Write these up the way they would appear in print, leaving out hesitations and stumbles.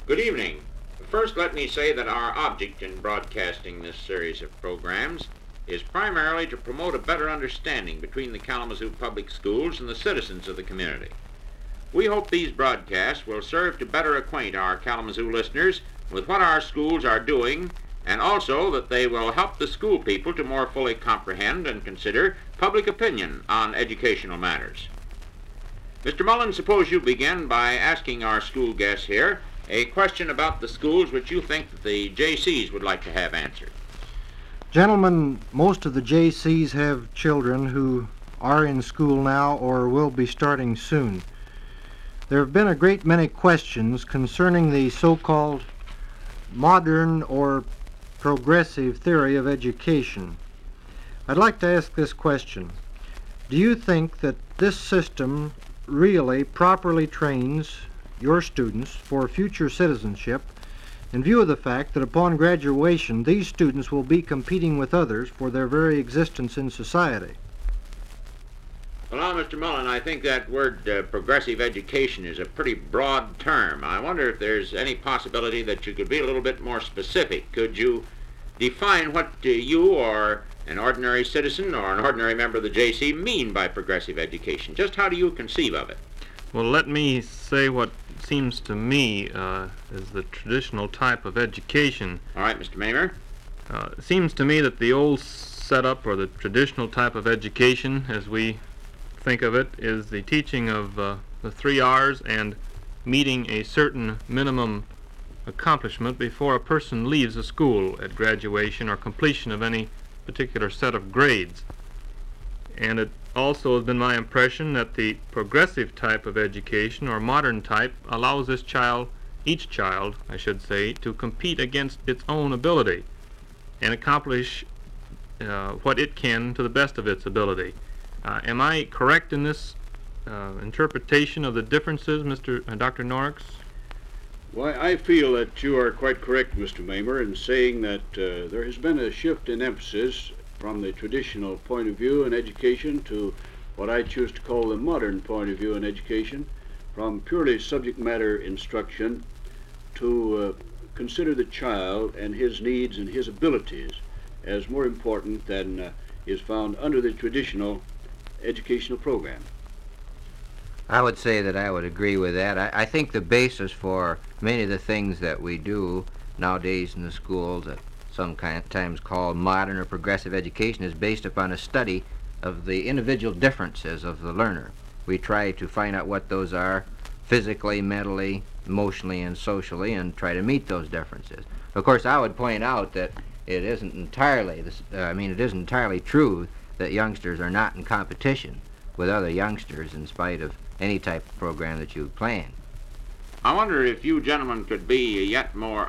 Good evening. First, let me say that our object in broadcasting this series of programs is primarily to promote a better understanding between the Kalamazoo Public Schools and the citizens of the community. We hope these broadcasts will serve to better acquaint our Kalamazoo listeners with what our schools are doing, and also that they will help the school people to more fully comprehend and consider public opinion on educational matters. Mr. Mullen, suppose you begin by asking our school guests here a question about the schools which you think that the JCs would like to have answered. Gentlemen, most of the JCs have children who are in school now or will be starting soon. There have been a great many questions concerning the so-called modern or progressive theory of education. I'd like to ask this question. Do you think that this system really properly trains your students for future citizenship in view of the fact that upon graduation these students will be competing with others for their very existence in society? Well, now, Mr. Mullen, I think that word progressive education is a pretty broad term. I wonder if there's any possibility that you could be a little bit more specific. Could you define what you or an ordinary citizen or an ordinary member of the JC mean by progressive education? Just how do you conceive of it? Well, let me say what seems to me is the traditional type of education. All right, Mr. Mehmer. It seems to me that the old setup or the traditional type of education, as we think of it, is the teaching of the 3 R's and meeting a certain minimum accomplishment before a person leaves a school at graduation or completion of any particular set of grades. And it also has been my impression that the progressive type of education, or modern type, allows each child, I should say, to compete against its own ability and accomplish what it can to the best of its ability. Am I correct in this interpretation of the differences, Dr. Norix? Why, I feel that you are quite correct, Mr. Mehmer, in saying that there has been a shift in emphasis from the traditional point of view in education to what I choose to call the modern point of view in education, from purely subject matter instruction to consider the child and his needs and his abilities as more important than is found under the traditional educational program. I would say that I would agree with that. I think the basis for many of the things that we do nowadays in the schools that sometimes called modern or progressive education is based upon a study of the individual differences of the learner. We try to find out what those are physically, mentally, emotionally, and socially, and try to meet those differences. Of course, I would point out that it isn't entirely true that youngsters are not in competition with other youngsters in spite of any type of program that you plan. I wonder if you gentlemen could be yet more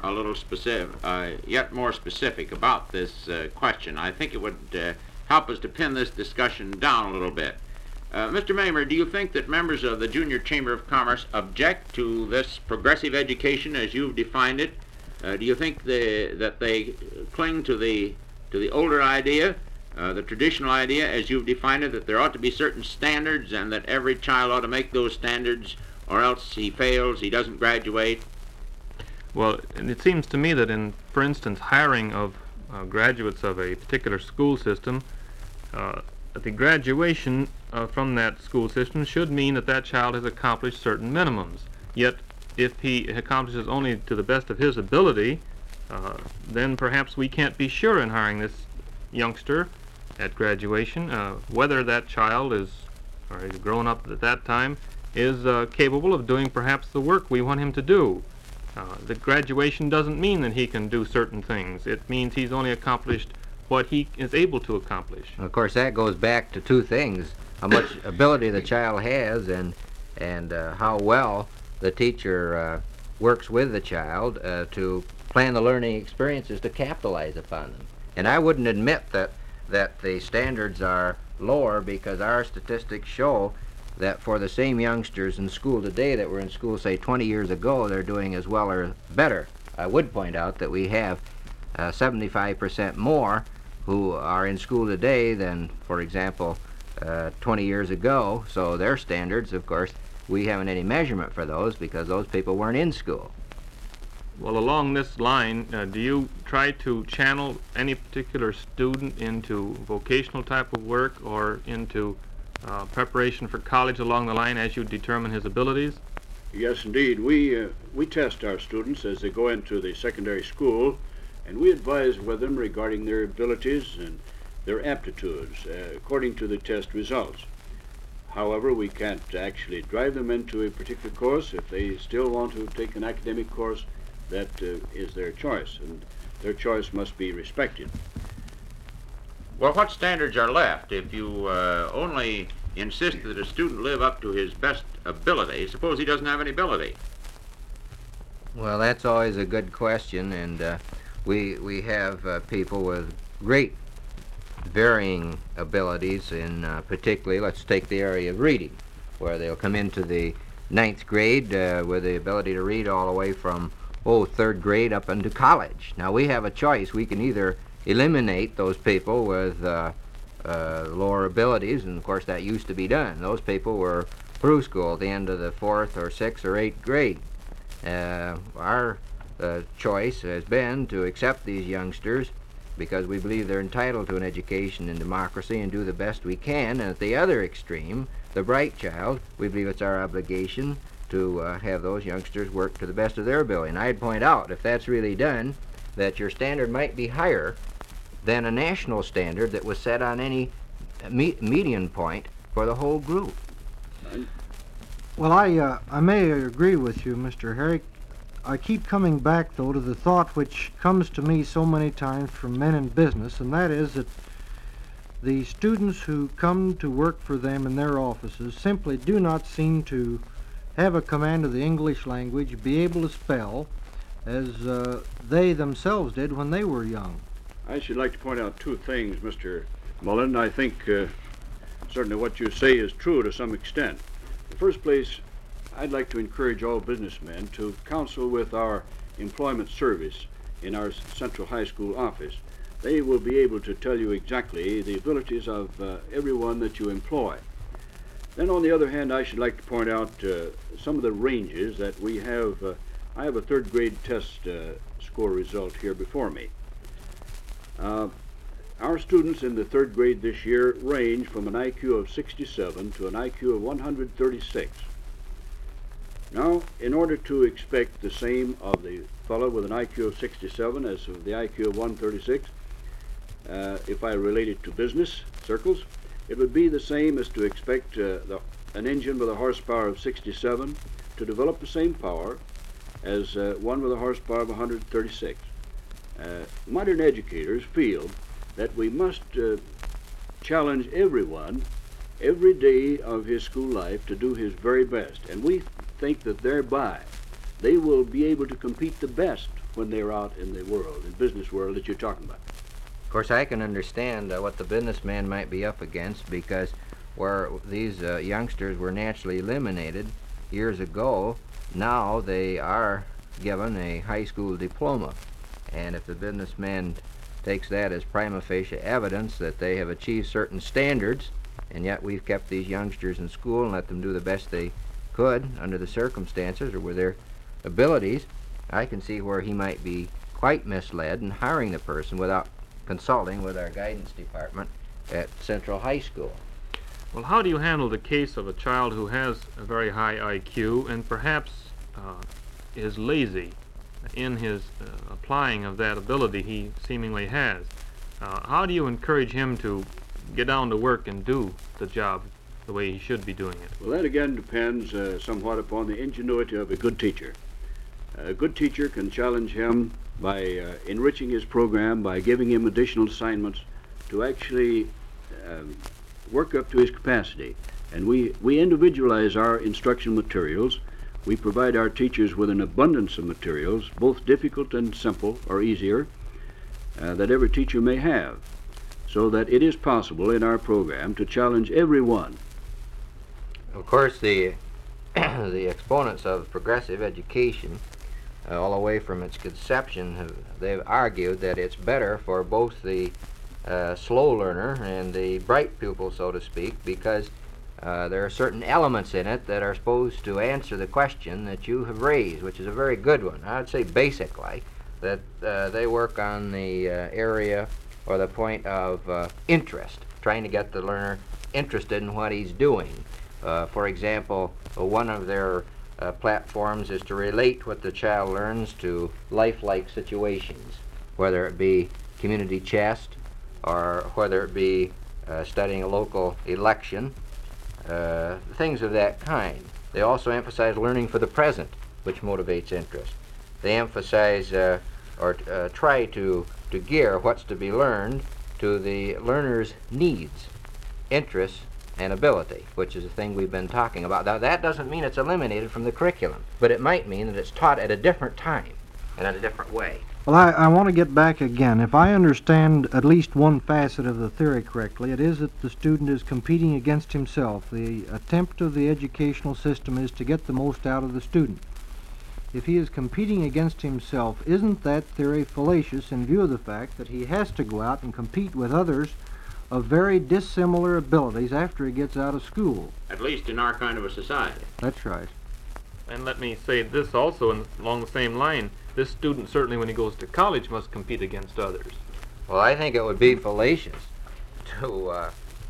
specific about this question. I think it would help us to pin this discussion down a little bit. Mr. Mehmer, do you think that members of the Junior Chamber of Commerce object to this progressive education as you've defined it? Do you think that they cling to the older idea, the traditional idea as you've defined it, that there ought to be certain standards and that every child ought to make those standards, or else he fails, he doesn't graduate? Well, it seems to me that in, for instance, hiring of graduates of a particular school system, the graduation from that school system should mean that that child has accomplished certain minimums. Yet, if he accomplishes only to the best of his ability, then perhaps we can't be sure in hiring this youngster at graduation whether that child is, or he's grown up at that time, is capable of doing perhaps the work we want him to do. The graduation doesn't mean that he can do certain things. It means he's only accomplished what he is able to accomplish. Of course, that goes back to two things: how much ability the child has, and how well the teacher works with the child to plan the learning experiences to capitalize upon them. And I wouldn't admit that the standards are lower, because our statistics show that for the same youngsters in school today that were in school, say, 20 years ago, they're doing as well or better. I would point out that we have 75% more who are in school today than, for example, 20 years ago. So their standards, of course, we haven't any measurement for those because those people weren't in school. Well, along this line, do you try to channel any particular student into vocational type of work or into preparation for college along the line as you determine his abilities? Yes, indeed. We test our students as they go into the secondary school, and we advise with them regarding their abilities and their aptitudes according to the test results. However, we can't actually drive them into a particular course. If they still want to take an academic course, that is their choice, and their choice must be respected. Well, what standards are left if you only insist that a student live up to his best ability? Suppose he doesn't have any ability. Well, that's always a good question, and we have people with great varying abilities in particularly, let's take the area of reading, where they'll come into the 9th grade with the ability to read all the way from 3rd grade up into college. Now we have a choice. We can either eliminate those people with lower abilities, and of course that used to be done. Those people were through school at the end of the 4th or 6th or 8th grade. Our choice has been to accept these youngsters because we believe they're entitled to an education in democracy and do the best we can. And at the other extreme, the bright child, we believe it's our obligation to have those youngsters work to the best of their ability. And I'd point out, if that's really done, that your standard might be higher than a national standard that was set on any median point for the whole group. Well, I may agree with you, Mr. Herrick. I keep coming back, though, to the thought which comes to me so many times from men in business, and that is that the students who come to work for them in their offices simply do not seem to have a command of the English language, be able to spell, as they themselves did when they were young. I should like to point out two things, Mr. Mullen. I think certainly what you say is true to some extent. In the first place, I'd like to encourage all businessmen to counsel with our employment service in our Central High School office. They will be able to tell you exactly the abilities of everyone that you employ. Then on the other hand, I should like to point out some of the ranges that we have. I have a 3rd grade test score result here before me. Our students in the 3rd grade this year range from an IQ of 67 to an IQ of 136. Now, in order to expect the same of the fellow with an IQ of 67 as of the IQ of 136, if I relate it to business circles, it would be the same as to expect an engine with a horsepower of 67 to develop the same power as one with a horsepower of 136. Modern educators feel that we must challenge everyone every day of his school life to do his very best, and we think that thereby they will be able to compete the best when they're out in the world, the business world that you're talking about. Of course, I can understand what the businessman might be up against, because where these youngsters were naturally eliminated years ago, now they are given a high school diploma. And if the businessman takes that as prima facie evidence that they have achieved certain standards, and yet we've kept these youngsters in school and let them do the best they could under the circumstances or with their abilities, I can see where he might be quite misled in hiring the person without consulting with our guidance department at Central High School. Well, how do you handle the case of a child who has a very high IQ and perhaps is lazy in his applying of that ability he seemingly has? How do you encourage him to get down to work and do the job the way he should be doing it? Well, that again depends somewhat upon the ingenuity of a good teacher. A good teacher can challenge him by enriching his program, by giving him additional assignments to actually work up to his capacity. And we individualize our instruction materials. We provide our teachers with an abundance of materials, both difficult and simple or easier, that every teacher may have, so that it is possible in our program to challenge everyone. Of course, the the exponents of progressive education, all the way from its conception, they've argued that it's better for both the slow learner and the bright pupil, so to speak, because there are certain elements in it that are supposed to answer the question that you have raised, which is a very good one. I would say basically that they work on the area or the point of interest, trying to get the learner interested in what he's doing. For example, one of their platforms is to relate what the child learns to lifelike situations, whether it be community chest or whether it be studying a local election, things of that kind. They also emphasize learning for the present, which motivates interest. They emphasize or try to gear what's to be learned to the learner's needs, interests, and ability, which is the thing we've been talking about. Now, that doesn't mean it's eliminated from the curriculum, but it might mean that it's taught at a different time and in a different way. Well, I want to get back again. If I understand at least one facet of the theory correctly, it is that the student is competing against himself. The attempt of the educational system is to get the most out of the student. If he is competing against himself, isn't that theory fallacious in view of the fact that he has to go out and compete with others of very dissimilar abilities after he gets out of school? At least in our kind of a society. That's right. And let me say this also along the same line. This student, certainly when he goes to college, must compete against others. Well, I think it would be fallacious to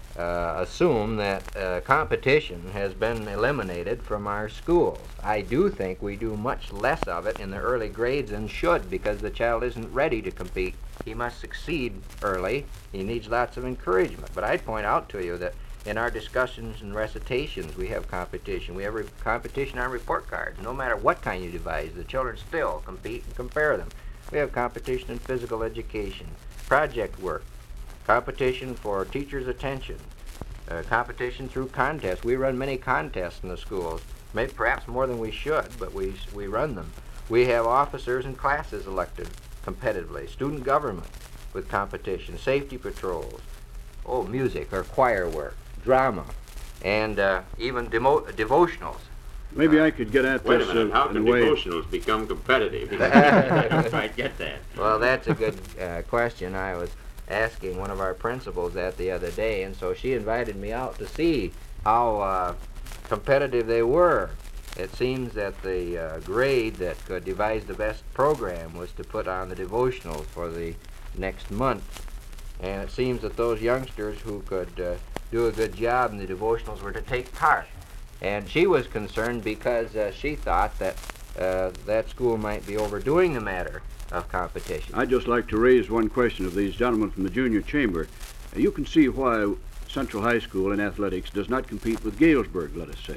assume that competition has been eliminated from our schools. I do think we do much less of it in the early grades than should, because the child isn't ready to compete. He must succeed early. He needs lots of encouragement. But I'd point out to you that in our discussions and recitations, we have competition. We have competition on report cards. No matter what kind you devise, the children still compete and compare them. We have competition in physical education, project work, competition for teachers' attention, competition through contests. We run many contests in the schools, maybe perhaps more than we should, but we run them. We have officers and classes elected competitively, student government with competition, safety patrols, music or choir work, drama, and even devotionals. Maybe I could get at Wait this a minute, how in can a way. devotionals become competitive? I don't quite get that. Well, that's a good question. I was asking one of our principals that the other day, and so she invited me out to see how competitive they were. It seems that the grade that could devise the best program was to put on the devotionals for the next month. And it seems that those youngsters who could do a good job in the devotionals were to take part. And she was concerned because she thought that that school might be overdoing the matter of competition. I'd just like to raise one question of these gentlemen from the junior chamber. You can see why Central High School in athletics does not compete with Galesburg, let us say.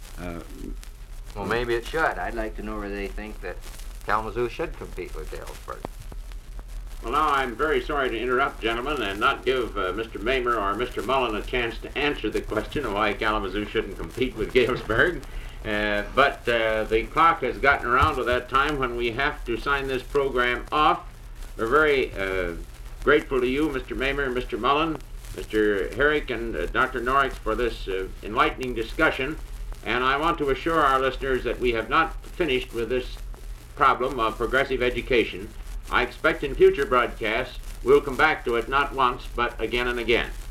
Well, maybe it should. I'd like to know whether they think that Kalamazoo should compete with Galesburg. Well, now, I'm very sorry to interrupt, gentlemen, and not give Mr. Mamer or Mr. Mullen a chance to answer the question of why Kalamazoo shouldn't compete with Galesburg. But the clock has gotten around to that time when we have to sign this program off. We're very grateful to you, Mr. Mamer and Mr. Mullen, Mr. Herrick and Dr. Norix for this enlightening discussion. And I want to assure our listeners that we have not finished with this problem of progressive education. I expect in future broadcasts we'll come back to it not once, but again and again.